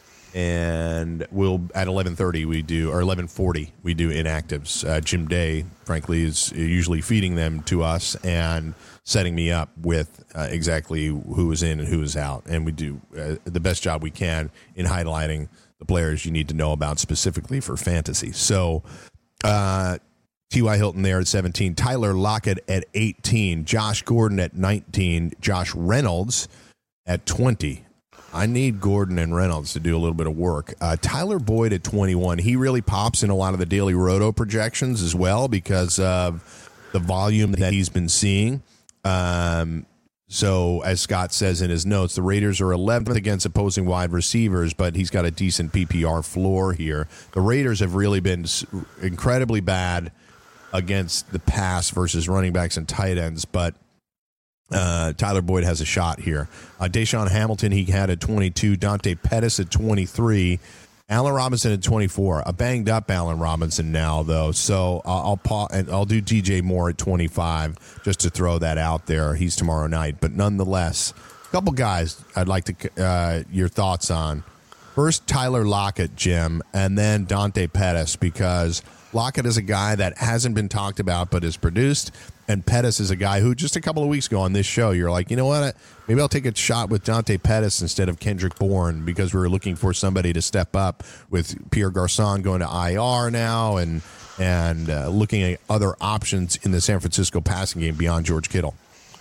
and we'll at eleven thirty we do or eleven forty we do inactives. Uh, Jim Day, frankly, is usually feeding them to us and setting me up with uh, exactly who is in and who is out, and we do uh, the best job we can in highlighting the players you need to know about specifically for fantasy. So uh, T Y. Hilton there at seventeen, Tyler Lockett at eighteen, Josh Gordon at nineteen, Josh Reynolds at twenty. I need Gordon and Reynolds to do a little bit of work. Uh, Tyler Boyd at twenty-one. He really pops in a lot of the daily roto projections as well because of the volume that he's been seeing. Um, So, as Scott says in his notes, the Raiders are eleventh against opposing wide receivers, but he's got a decent P P R floor here. The Raiders have really been incredibly bad against the pass versus running backs and tight ends, but uh, Tyler Boyd has a shot here. Uh, Deshaun Hamilton, he had at twenty-two. Dante Pettis at twenty-three. Allen Robinson at twenty-four. A banged up Allen Robinson now, though. So I'll I'll, pa- and I'll do D J Moore at twenty-five just to throw that out there. He's tomorrow night, but nonetheless, a couple guys I'd like to uh, your thoughts on. First, Tyler Lockett, Jim, and then Dante Pettis, because Lockett is a guy that hasn't been talked about but is produced, and Pettis is a guy who just a couple of weeks ago on this show, you're like, you know what, maybe I'll take a shot with Dante Pettis instead of Kendrick Bourne because we were looking for somebody to step up with Pierre Garçon going to I R now and and uh, looking at other options in the San Francisco passing game beyond George Kittle.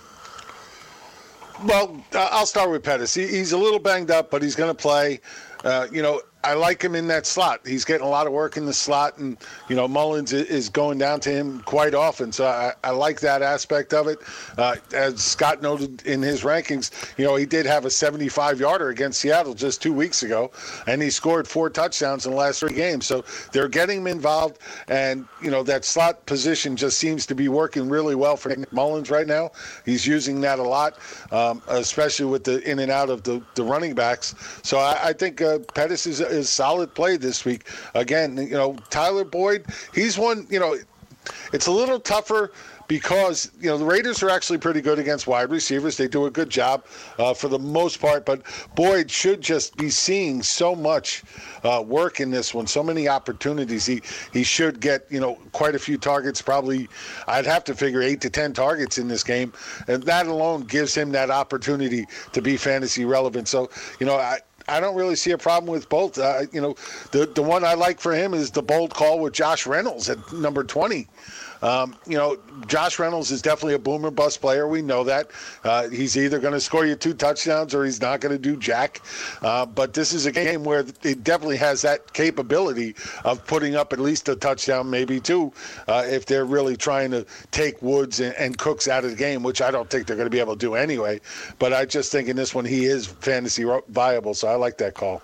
Well, uh, I'll start with Pettis. He, he's a little banged up, but he's going to play. Uh, you know, I like him in that slot. He's getting a lot of work in the slot, and, you know, Mullins is going down to him quite often. So I, I like that aspect of it. Uh, as Scott noted in his rankings, you know, he did have a seventy-five-yarder against Seattle just two weeks ago, and he scored four touchdowns in the last three games. So they're getting him involved, and, you know, that slot position just seems to be working really well for Nick Mullins right now. He's using that a lot, um, especially with the in and out of the, the running backs. So I, I think uh, Pettis is is solid play this week. Again, you know, Tyler Boyd, he's one, you know, it's a little tougher because, you know, the Raiders are actually pretty good against wide receivers. They do a good job uh, for the most part, but Boyd should just be seeing so much uh, work in this one, so many opportunities. He he should get, you know, quite a few targets, probably, I'd have to figure eight to ten targets in this game, and that alone gives him that opportunity to be fantasy relevant. So, you know, I I don't really see a problem with both. Uh, you know, the the one I like for him is the bold call with Josh Reynolds at number twenty. Um, you know, Josh Reynolds is definitely a boomer bust player. We know that. Uh, he's either going to score you two touchdowns or he's not going to do jack. Uh, but this is a game where it definitely has that capability of putting up at least a touchdown, maybe two, uh, if they're really trying to take Woods and, and Cooks out of the game, which I don't think they're going to be able to do anyway. But I just think in this one he is fantasy viable, so I like that call.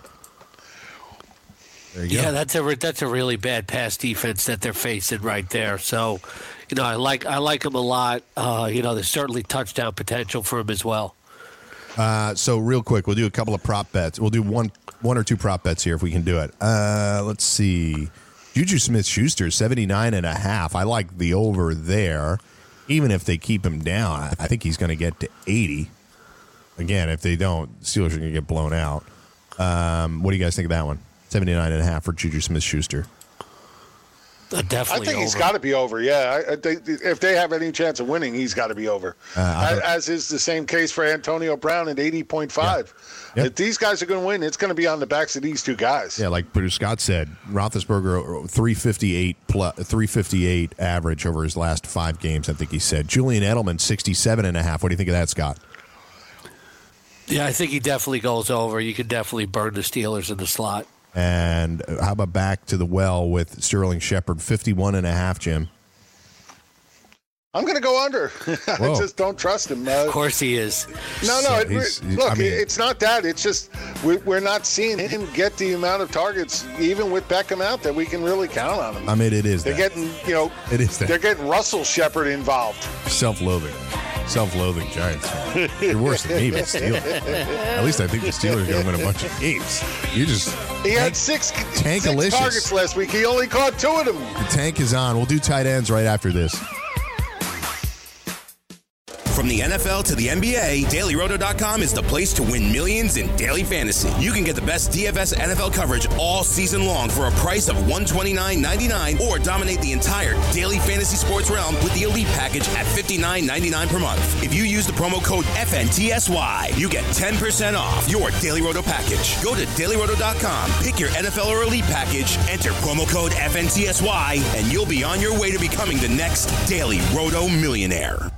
Yeah, go. that's a that's a really bad pass defense that they're facing right there. So, you know, I like I like him a lot. Uh, you know, there's certainly touchdown potential for him as well. Uh, so real quick, we'll do a couple of prop bets. We'll do one one or two prop bets here if we can do it. Uh, let's see. Juju Smith-Schuster, seventy-nine and a half. I like the over there. Even if they keep him down, I think he's going to get to eighty. Again, if they don't, Steelers are going to get blown out. Um, what do you guys think of that one? seventy-nine and a half for Juju Smith-Schuster. Uh, definitely I think over. He's got to be over, yeah. I, I think if they have any chance of winning, he's got to be over. Uh, as, as is the same case for Antonio Brown at eighty point five. Yeah. Yep. If these guys are going to win, it's going to be on the backs of these two guys. Yeah, like Bruce Scott said, Roethlisberger, three fifty-eight plus, three fifty-eight average over his last five games, I think he said. Julian Edelman, sixty-seven and a half. What do you think of that, Scott? Yeah, I think he definitely goes over. You could definitely burn the Steelers in the slot. And how about back to the well with Sterling Shepard, fifty-one and a half, Jim? I'm going to go under. I just don't trust him. Uh, of course he is. No, no. It, he's, he's, look, I mean, it's not that. It's just we're, we're not seeing him get the amount of targets, even with Beckham out, that we can really count on him. I mean, it is They're that. getting, you know, it is that. They're getting Russell Shepard involved. Self-loathing. Self-loathing Giants. You're worse than me, but Steelers. At least I think the Steelers are going to win a bunch of games. You just he tank, had six, six tankalicious. targets last week. He only caught two of them. The tank is on. We'll do tight ends right after this. From the N F L to the N B A, Daily Roto dot com is the place to win millions in daily fantasy. You can get the best D F S N F L coverage all season long for a price of one hundred twenty-nine ninety-nine, or dominate the entire daily fantasy sports realm with the Elite package at fifty-nine ninety-nine per month. If you use the promo code F N T S Y, you get ten percent off your Daily Roto package. Go to Daily Roto dot com, pick your N F L or Elite package, enter promo code F N T S Y, and you'll be on your way to becoming the next Daily Roto millionaire.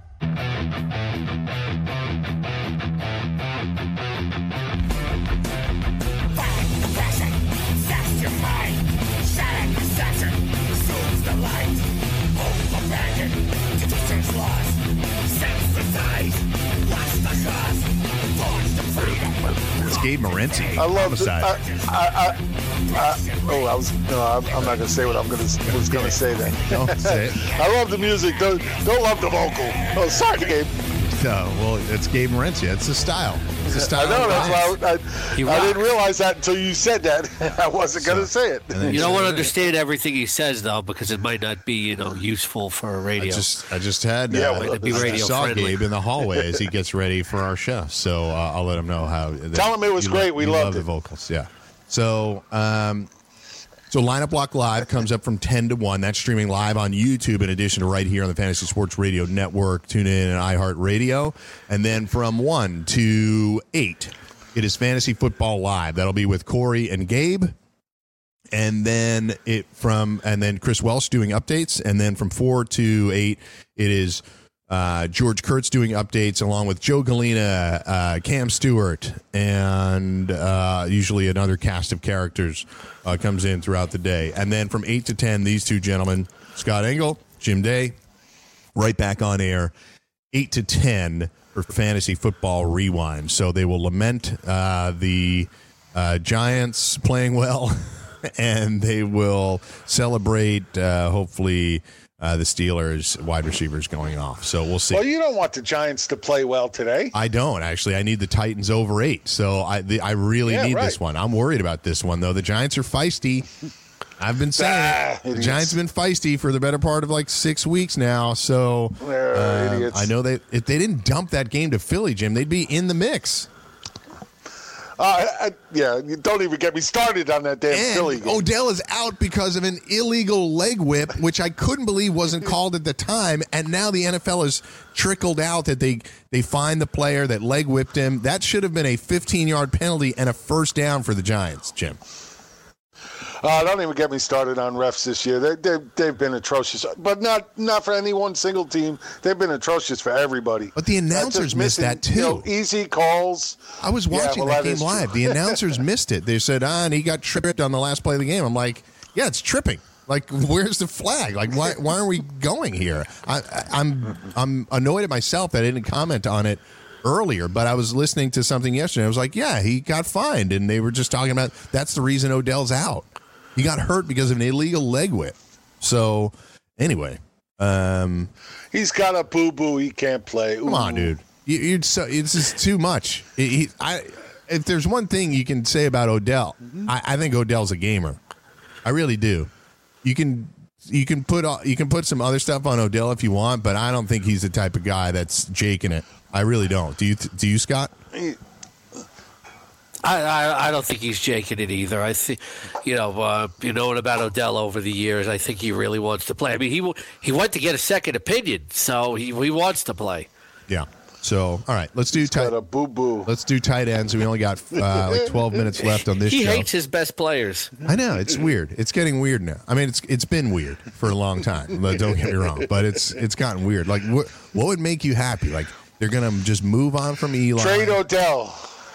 It's Gabe Morency. I love Homicide. the, I, I, I, oh, I was. No, I'm, I'm not going to say what I'm going to was going to say then. Don't say it. I love the music. Don't don't love the vocal. Oh, sorry, Gabe. No, well, it's Gabe Morency. It's a style. It's a style. I know. That's why I, I, I didn't realize that until you said that. I wasn't so, going to say it. You don't want to understand everything he says, though, because it might not be, you know, useful for radio. I just, I just had. Yeah, uh, well, be radio I saw friendly. Gabe in the hallway as he gets ready for our show. So uh, I'll let him know how. Tell him it was great. Lo- we you loved love it. the vocals. Yeah. So. Um, So Lineup Block Live comes up from ten to one. That's streaming live on YouTube in addition to right here on the Fantasy Sports Radio Network, TuneIn, and iHeartRadio. And then from one to eight, it is Fantasy Football Live. That'll be with Corey and Gabe. And then it from and then Chris Welsh doing updates. And then from four to eight, it is uh, George Kurtz doing updates along with Joe Galena, uh, Cam Stewart, and uh, usually another cast of characters uh, comes in throughout the day. And then from eight to ten, these two gentlemen, Scott Engel, Jim Day, right back on air, eight to ten for Fantasy Football Rewind. So they will lament uh, the uh, Giants playing well, and they will celebrate, uh, hopefully, Uh, the Steelers wide receivers going off. So we'll see. Well, you don't want the Giants to play well today. I don't, actually. I need the Titans over eight. So I the, I really yeah, need right. this one. I'm worried about this one, though. The Giants are feisty. I've been saying ah, it. The Giants have been feisty for the better part of like six weeks now. So uh, um, I know they if they didn't dump that game to Philly, Jim, they'd be in the mix. Uh, I, yeah, you don't even get me started on that damn and Philly game. Odell is out because of an illegal leg whip, which I couldn't believe wasn't called at the time. And now the N F L has trickled out that they they find the player that leg whipped him. That should have been a fifteen-yard penalty and a first down for the Giants, Jim. Uh, don't even get me started on refs this year. They, they, they've been atrocious, but not not for any one single team. They've been atrocious for everybody. But the announcers missed that too. You know, easy calls. I was watching yeah, well, that, that game live. The announcers missed it. They said, ah, and he got tripped on the last play of the game. I'm like, yeah, it's tripping. Like, where's the flag? Like, why why are we going here? I, I, I'm I'm annoyed at myself that I didn't comment on it earlier, but I was listening to something yesterday. I was like, yeah, he got fined, and they were just talking about that's the reason Odell's out. He got hurt because of an illegal leg whip. So, anyway. Um, He's got a boo-boo. He can't play. Ooh. Come on, dude. You, you're so, it's just too much. He, he, I, if there's one thing you can say about Odell, mm-hmm. I, I think Odell's a gamer. I really do. You can you can put you can put some other stuff on Odell if you want, but I don't think he's the type of guy that's jaking it. I really don't. Do you? Do you, Scott? He, I, I I don't think he's jaking it either. I think, you know, uh, you know about Odell over the years. I think he really wants to play. I mean, he he went to get a second opinion, so he he wants to play. Yeah. So, all right, let's do He's tight. Got a boo boo. Let's do tight ends. We only got uh, like twelve minutes left on this he show. He hates his best players. I know, it's weird. It's getting weird now. I mean, it's it's been weird for a long time. But don't get me wrong, but it's it's gotten weird. Like, what what would make you happy? Like, they're gonna just move on from Eli. Trade Odell.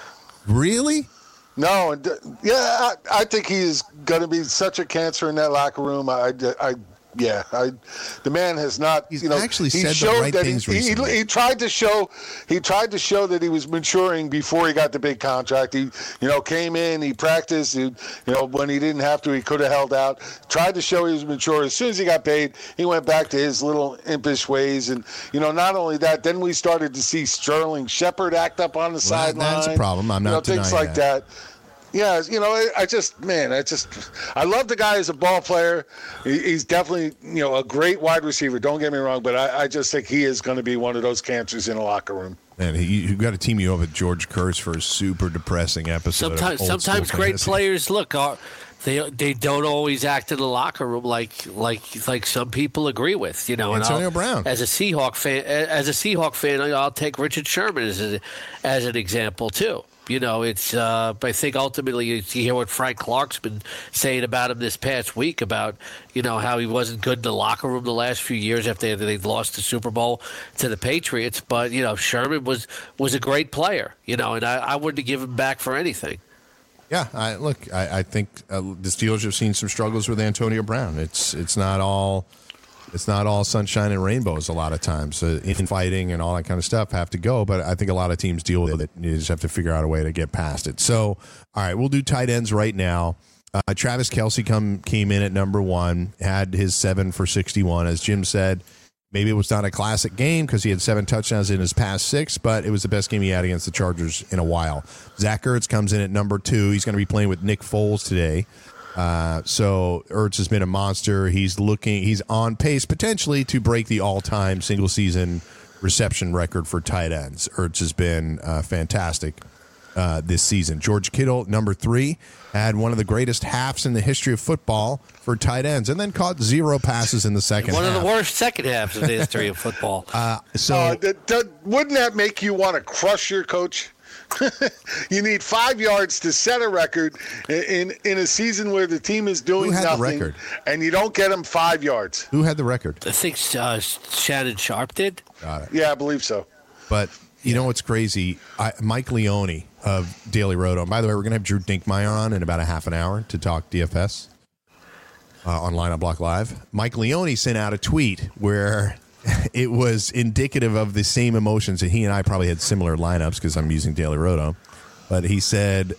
Really? No, yeah, I, I think he's going to be such a cancer in that locker room. I, I, yeah, I, the man has not. He's you know, actually he said showed the right that things he, recently. He, he tried to show, he tried to show that he was maturing before he got the big contract. He, you know, came in, he practiced. He, you know, when he didn't have to, he could have held out. Tried to show he was mature. As soon as he got paid, he went back to his little impish ways. And you know, not only that, then we started to see Sterling Shepard act up on the well, sideline. That's a problem. I'm not you know, denying things like that. that. Yeah, you know, I just, man, I just, I love the guy as a ball player. He's definitely, you know, a great wide receiver. Don't get me wrong, but I, I just think he is going to be one of those cancers in a locker room. Man, he, you got to team you up with George Kurtz for a super depressing episode. Sometimes, sometimes great players look are. They they don't always act in the locker room like like like some people agree with, you know. Antonio and Brown. As a Seahawk fan, as a Seahawk fan, I'll take Richard Sherman as a, as an example too. You know, it's. Uh, I think ultimately you hear what Frank Clark's been saying about him this past week about, you know, how he wasn't good in the locker room the last few years after they lost the Super Bowl to the Patriots. But you know, Sherman was was a great player. You know, and I, I wouldn't give him back for anything. Yeah, I, look, I, I think uh, the Steelers have seen some struggles with Antonio Brown. It's it's not all it's not all sunshine and rainbows a lot of times. Uh, infighting and all that kind of stuff have to go, but I think a lot of teams deal with it. You just have to figure out a way to get past it. So, all right, we'll do tight ends right now. Uh, Travis Kelce come came in at number one, had his seven for sixty-one, as Jim said. Maybe it was not a classic game because he had seven touchdowns in his past six, but it was the best game he had against the Chargers in a while. Zach Ertz comes in at number two. He's going to be playing with Nick Foles today. Uh, so Ertz has been a monster. He's looking, he's on pace potentially to break the all-time single-season reception record for tight ends. Ertz has been uh, fantastic uh, this season. George Kittle, number three, had one of the greatest halves in the history of football for tight ends, and then caught zero passes in the second One half. of the worst second halves in the history of football. Uh, so Uh, that, that, wouldn't that make you want to crush your coach? You need five yards to set a record in in a season where the team is doing Who had the nothing, record? and you don't get them five yards. who had the record? I think uh, Shannon Sharp did. Got it. Yeah, I believe so. But you know what's crazy? I, Mike Leone of Daily Roto. And by the way, we're going to have Drew Dinkmeyer on in about a half an hour to talk D F S uh, on Line Up Block Live. Mike Leone sent out a tweet where it was indicative of the same emotions, and he and I probably had similar lineups because I'm using Daily Roto. But he said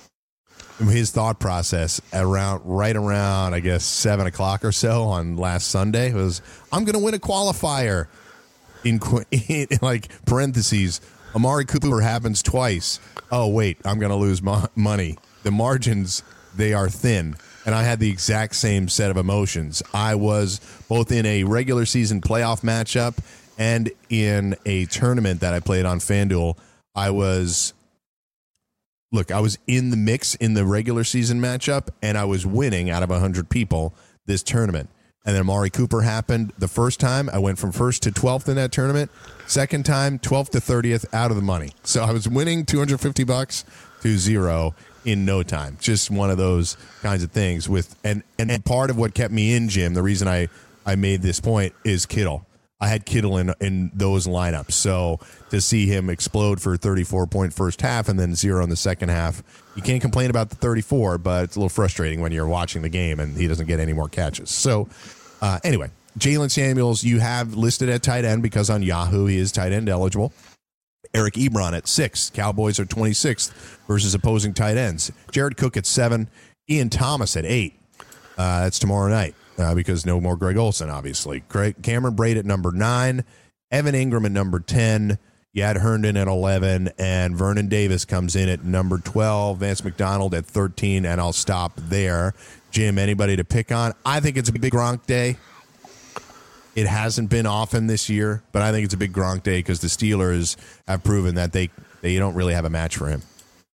his thought process around right around, I guess, seven o'clock or so on last Sunday was, I'm going to win a qualifier. In, in like parentheses, Amari Cooper happens twice. Oh, wait, I'm going to lose mo- money. The margins, they are thin. And I had the exact same set of emotions. I was both in a regular season playoff matchup and in a tournament that I played on FanDuel. I was look, I was in the mix in the regular season matchup, and I was winning out of one hundred people this tournament. And then Amari Cooper happened the first time. I went from first to twelfth in that tournament. Second time, twelfth to thirtieth, out of the money. So I was winning two hundred fifty bucks to zero in no time. Just one of those kinds of things. With and, and part of what kept me in, Jim, the reason I, I made this point is Kittle. I had Kittle in in those lineups. So to see him explode for a thirty-four point first half and then zero in the second half, you can't complain about the thirty-four, but it's a little frustrating when you're watching the game and he doesn't get any more catches. So uh, anyway, Jalen Samuels, you have listed at tight end because on Yahoo he is tight end eligible. Eric Ebron at six. Cowboys are twenty-sixth versus opposing tight ends. Jared Cook at seven. Ian Thomas at eight. Uh, that's tomorrow night. Uh, because no more Greg Olsen, obviously. Craig, Cameron Braid at number nine, Evan Ingram at number ten, Yad Herndon at eleven, and Vernon Davis comes in at number twelve, Vance McDonald at thirteen, and I'll stop there. Jim, anybody to pick on? I think it's a big Gronk day. It hasn't been often this year, but I think it's a big Gronk day because the Steelers have proven that they, they don't really have a match for him.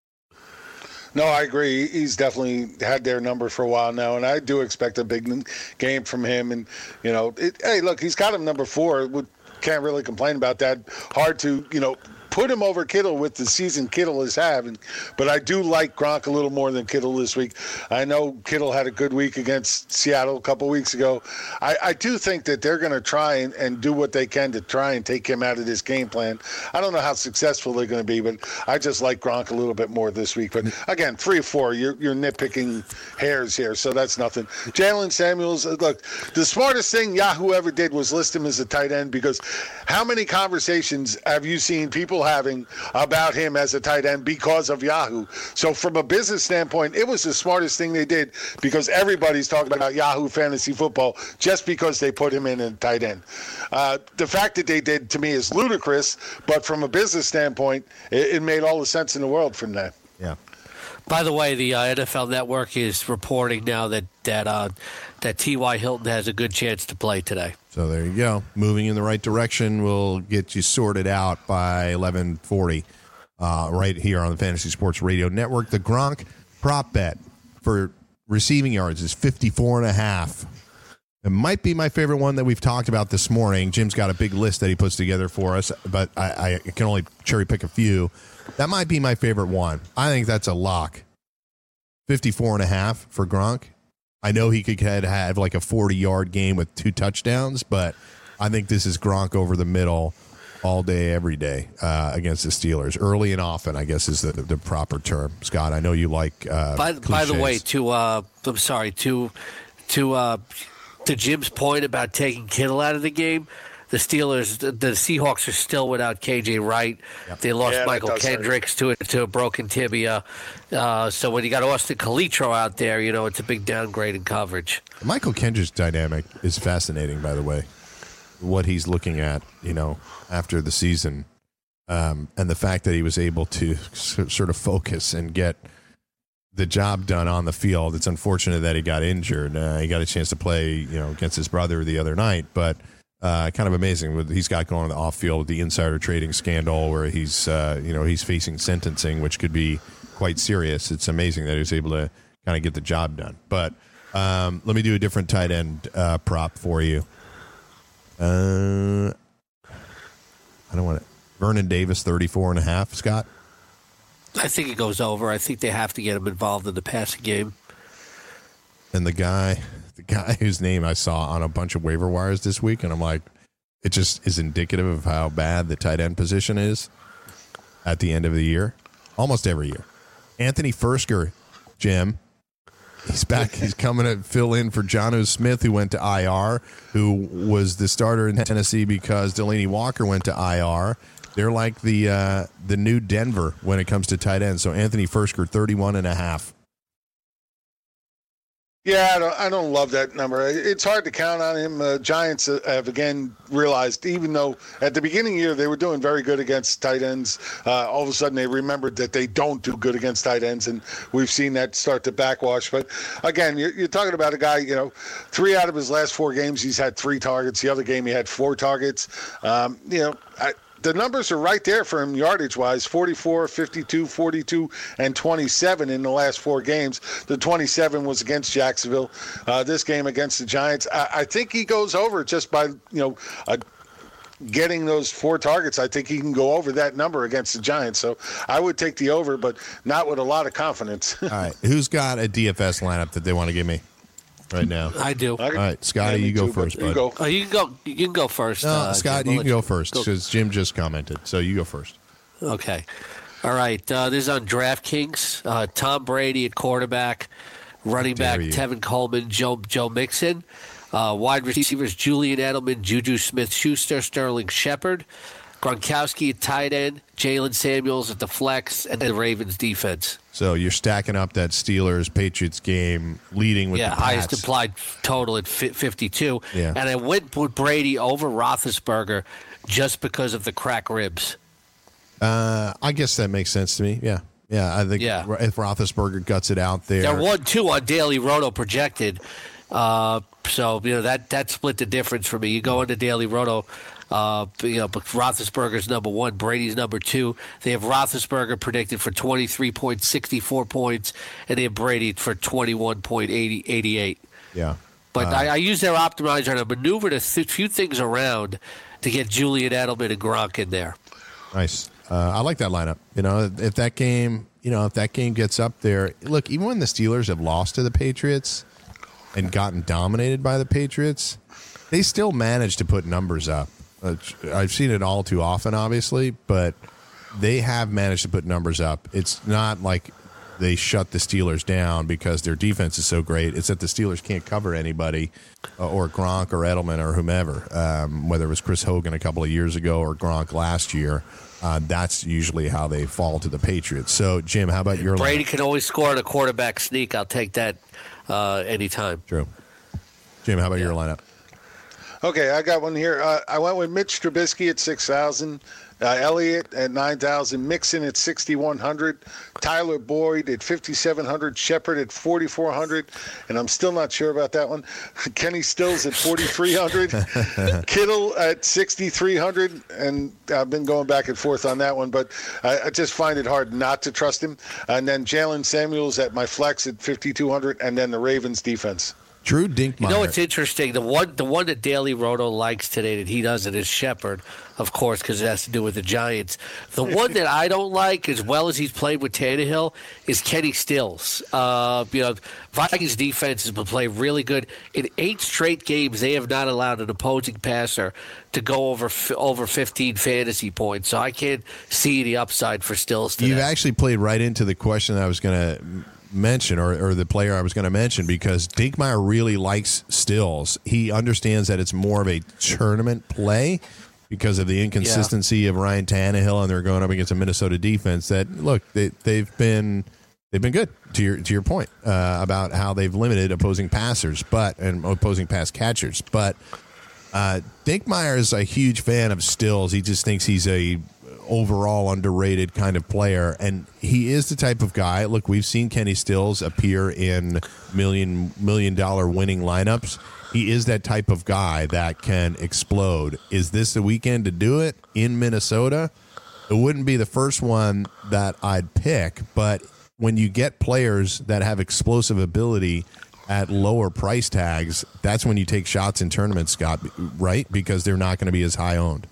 No, I agree. He's definitely had their number for a while now, and I do expect a big game from him. And, you know, it, hey, look, he's got him number four. We can't really complain about that. Hard to, you know, put him over Kittle with the season Kittle is having. But I do like Gronk a little more than Kittle this week. I know Kittle had a good week against Seattle a couple weeks ago. I, I do think that they're going to try and, and do what they can to try and take him out of this game plan. I don't know how successful they're going to be, but I just like Gronk a little bit more this week. But again, three or four, you're, you're nitpicking hairs here, so that's nothing. Jalen Samuels, look, the smartest thing Yahoo ever did was list him as a tight end, because how many conversations have you seen people having about him as a tight end because of Yahoo? So from a business standpoint, it was the smartest thing they did, because everybody's talking about Yahoo Fantasy Football just because they put him in a tight end. Uh, the fact that they did, to me, is ludicrous, but from a business standpoint, it, it made all the sense in the world from that. Yeah. By the way, the uh, N F L Network is reporting now that that uh, that T Y. Hilton has a good chance to play today. So there you go. Moving in the right direction. We'll get you sorted out by eleven forty uh, right here on the Fantasy Sports Radio Network. The Gronk prop bet for receiving yards is fifty-four and a half. It might be my favorite one that we've talked about this morning. Jim's got a big list that he puts together for us, but I, I can only cherry pick a few. That might be my favorite one. I think that's a lock. fifty-four and a half for Gronk. I know he could have like a forty-yard game with two touchdowns, but I think this is Gronk over the middle all day, every day uh, against the Steelers. Early and often, I guess, is the, the proper term. Scott, I know you like uh, by, by the way, to uh, I'm sorry, to to uh, to Jim's point about taking Kittle out of the game, the Steelers, the, the Seahawks are still without K J Wright. Yep. They lost yeah, Michael Kendricks to a, to a broken tibia. Uh, so when you got Austin Calitro out there, you know, it's a big downgrade in coverage. Michael Kendricks' dynamic is fascinating, by the way. What he's looking at, you know, after the season, um, and the fact that he was able to sort of focus and get the job done on the field. It's unfortunate that he got injured. Uh, he got a chance to play, you know, against his brother the other night, but uh, kind of amazing what he's got going on the off field with the insider trading scandal, where he's, uh, you know, he's facing sentencing, which could be quite serious. It's amazing that he was able to kind of get the job done. But um, let me do a different tight end uh, prop for you. Uh, I don't want to. Vernon Davis, thirty-four and a half, Scott? I think it goes over. I think they have to get him involved in the passing game. And the guy, the guy whose name I saw on a bunch of waiver wires this week, and I'm like, it just is indicative of how bad the tight end position is at the end of the year, almost every year. Anthony Fursker, Jim, he's back. He's coming to fill in for Jonnu Smith, who went to I R, who was the starter in Tennessee because Delaney Walker went to I R. They're like the uh, the new Denver when it comes to tight ends. So Anthony Fursker, thirty-one and a half. Yeah, I don't, I don't love that number. It's hard to count on him. Uh, Giants have, again, realized, even though at the beginning of the year they were doing very good against tight ends, uh, all of a sudden they remembered that they don't do good against tight ends, and we've seen that start to backwash. But, again, you're, you're talking about a guy, you know, three out of his last four games he's had three targets. The other game he had four targets. Um, you know, I, the numbers are right there for him yardage-wise, forty-four, fifty-two, forty-two, and twenty-seven in the last four games. The twenty-seven was against Jacksonville. Uh, this game against the Giants, I, I think he goes over just by, you know, uh, getting those four targets. I think he can go over that number against the Giants. So I would take the over, but not with a lot of confidence. All right. Who's got a D F S lineup that they want to give me right now? I do. All right, Scotty, yeah, you go too, first, you bud. go. Oh, you can go. You can go first. No, uh, Scott, Jim. you I'll can let go first because Jim just commented. So you go first. Okay. All right. Uh, this is on DraftKings. Uh, Tom Brady at quarterback, running back you. Tevin Coleman, Joe Joe Mixon, uh, wide receivers Julian Edelman, Juju Smith-Schuster, Sterling Shepard, Gronkowski at tight end, Jalen Samuels at the flex, and the Ravens defense. So you're stacking up that Steelers-Patriots game, leading with yeah, the Pats. highest implied total at fifty-two. Yeah. And I went with Brady over Roethlisberger just because of the crack ribs. Uh, I guess that makes sense to me. Yeah. Yeah, I think Yeah. if Roethlisberger guts it out there. They're one two on Daily Roto projected. Uh, so, you know, that, that split the difference for me. You go into Daily Roto, uh, you know, but Roethlisberger's number one, Brady's number two. They have Roethlisberger predicted for twenty-three point six four points, and they have Brady for twenty-one point eight eight. Yeah. But Uh, I, I use their optimizer to maneuver a th- few things around to get Julian Edelman and Gronk in there. Nice. Uh, I like that lineup. You know, if that game, you know, if that game gets up there, look, even when the Steelers have lost to the Patriots and gotten dominated by the Patriots, they still manage to put numbers up. Uh, I've seen it all too often, obviously, but they have managed to put numbers up. It's not like they shut the Steelers down because their defense is so great. It's that the Steelers can't cover anybody, uh, or Gronk or Edelman or whomever, um, whether it was Chris Hogan a couple of years ago or Gronk last year. Uh, that's usually how they fall to the Patriots. So, Jim, how about your Brady lineup? can always score on a quarterback sneak. I'll take that uh, anytime. True. Jim, how about your lineup? Okay, I got one here. Uh, I went with Mitch Trubisky at six thousand, uh, Elliott at nine thousand, Mixon at sixty-one hundred, Tyler Boyd at fifty-seven hundred, Shepard at forty-four hundred, and I'm still not sure about that one. Kenny Stills at forty-three hundred, Kittle at sixty-three hundred, and I've been going back and forth on that one, but I, I just find it hard not to trust him. And then Jalen Samuels at my flex at fifty-two hundred, and then the Ravens defense. Drew Dinkmeyer. You know what's interesting? The one, the one that Daily Roto likes today that he doesn't is Shepard, of course, because it has to do with the Giants. The one that I don't like, as well as he's played with Tannehill, is Kenny Stills. Uh, you know, Vikings defense has been playing really good. In eight straight games, they have not allowed an opposing passer to go over over fifteen fantasy points. So I can't see the upside for Stills today. You've actually played right into the question that I was going to mention, or, or the player I was going to mention, because Dinkmeyer really likes Stills. He understands that it's more of a tournament play because of the inconsistency yeah. of Ryan Tannehill, and they're going up against a Minnesota defense that, look, they, they've been they've been good to your to your point uh, about how they've limited opposing passers, but and opposing pass catchers. But uh, Dinkmeyer is a huge fan of Stills. He just thinks he's a overall underrated kind of player, and he is the type of guy. Look, we've seen Kenny Stills appear in million million dollar winning lineups. He is that type of guy that can explode. Is this the weekend to do it in Minnesota? It wouldn't be the first one that I'd pick, but when you get players that have explosive ability at lower price tags, that's when you take shots in tournaments, Scott, right? Because they're not going to be as high owned.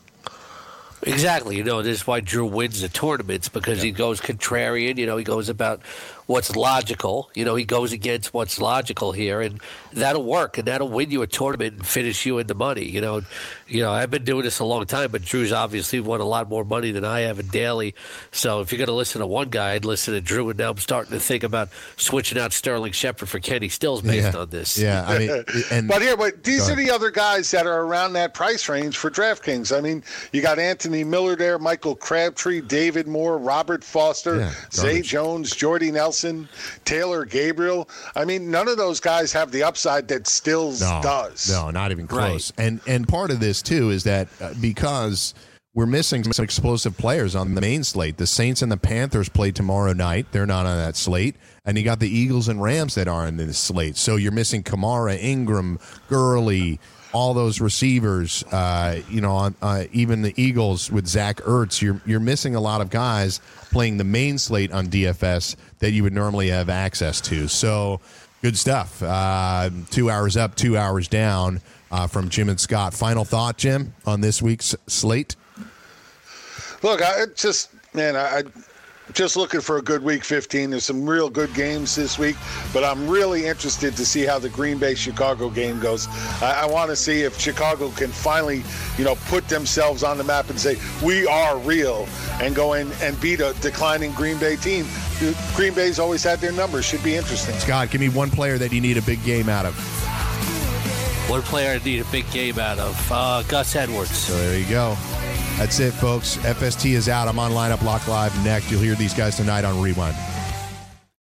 Exactly. You know, this is why Drew wins the tournaments, because yeah. he goes contrarian. You know, he goes about what's logical. You know, he goes against what's logical here, and that'll work, and that'll win you a tournament and finish you in the money. You know, you know, I've been doing this a long time, but Drew's obviously won a lot more money than I have in daily. So if you're going to listen to one guy, I'd listen to Drew, and now I'm starting to think about switching out Sterling Shepard for Kenny Stills based yeah. on this. Yeah, I mean, and but here, but these are the other guys that are around that price range for DraftKings. I mean, you got Anthony Miller there, Michael Crabtree, David Moore, Robert Foster, yeah, Zay Jones, Jordy Nelson, Taylor Gabriel. I mean, none of those guys have the upside that Stills no, does. No, not even close. Right. And and part of this too is that uh, because we're missing some explosive players on the main slate. The Saints and the Panthers play tomorrow night. They're not on that slate. And you got the Eagles and Rams that are on this slate. So you're missing Kamara, Ingram, Gurley, all those receivers, uh, you know, on, uh, even the Eagles with Zach Ertz, you're you're missing a lot of guys playing the main slate on D F S that you would normally have access to. So good stuff. Uh, two hours up, two hours down uh, from Jim and Scott. Final thought, Jim, on this week's slate? Look, I just, man, I, I just looking for a good week fifteen. There's some real good games this week, but I'm really interested to see how the Green Bay-Chicago game goes. I, I want to see if Chicago can finally, you know, put themselves on the map and say, we are real, and go in and beat a declining Green Bay team. Green Bay's always had their numbers. Should be interesting. Scott, give me one player that you need a big game out of. One player I need a big game out of. Uh, Gus Edwards. So there you go. That's it, folks. F S T is out. I'm on Lineup Lock Live next. You'll hear these guys tonight on Rewind.